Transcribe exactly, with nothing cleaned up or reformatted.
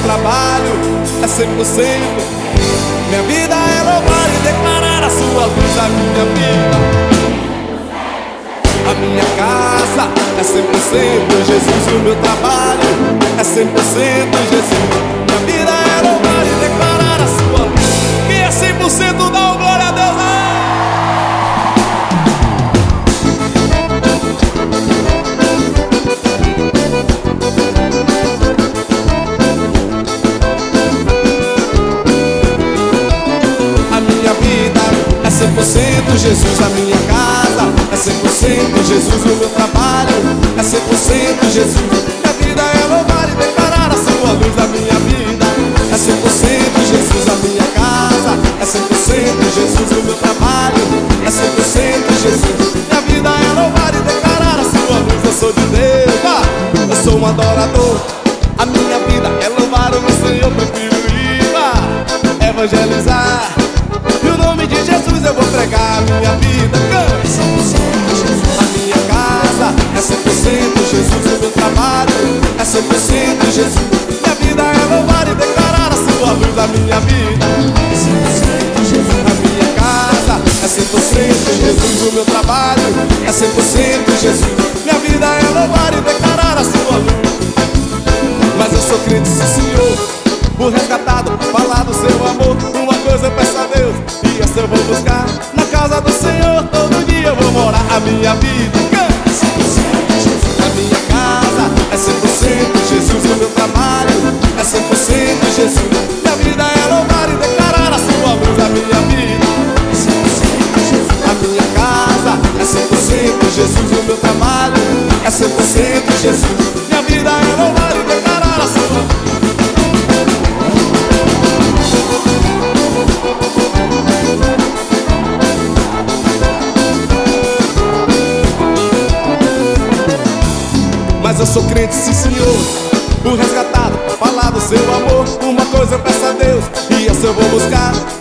trabalho é cem por cento. Minha vida é louvar e declarar a sua luz. A minha vida, a minha casa é cem por cento Jesus. O meu trabalho é cem por cento Jesus. Minha vida é louvar e declarar a sua luz. Quem é cem por cento dá um glória a Deus. cem por cento Jesus, a minha casa é cem por cento Jesus, o meu trabalho é cem por cento Jesus. Minha vida é louvar e declarar a sua luz. A minha vida é cem por cento Jesus, a minha casa é cem por cento Jesus, o meu trabalho é cem por cento Jesus. Minha vida é louvar e declarar a sua luz. Eu sou de Deus, ah, eu sou um adorador. A minha vida é louvar o meu Senhor. Prefiro ir ah, evangelizar. E o nome de Jesus eu vou pregar. A minha vida canta cem por cento Jesus. A minha casa é cem por cento Jesus. O meu trabalho é cem por cento Jesus. Minha vida é louvar e declarar a sua luz. A minha vida é cem por cento Jesus. A minha casa é cem por cento Jesus. O meu trabalho é cem por cento Jesus. Minha vida é louvar e declarar a sua luz. Mas eu sou crente, sim Senhor, o resgatado, falar do seu amor. Uma coisa eu peço a Deus, e essa eu vou buscar. Na casa do Senhor todo dia eu vou morar. A minha vida é cem por cento Jesus. A minha casa é cem por cento Jesus. O meu trabalho é cem por cento Jesus. Minha vida é louvar e declarar a sua luz. A minha vida é cem por cento Jesus. A minha casa é cem por cento Jesus. O meu trabalho é cem por cento Jesus. Minha vida é louvar e declarar a sua luz. Mas eu sou crente, sim Senhor, o resgatado, falar do seu amor. Uma coisa eu peço a Deus, e essa eu vou buscar.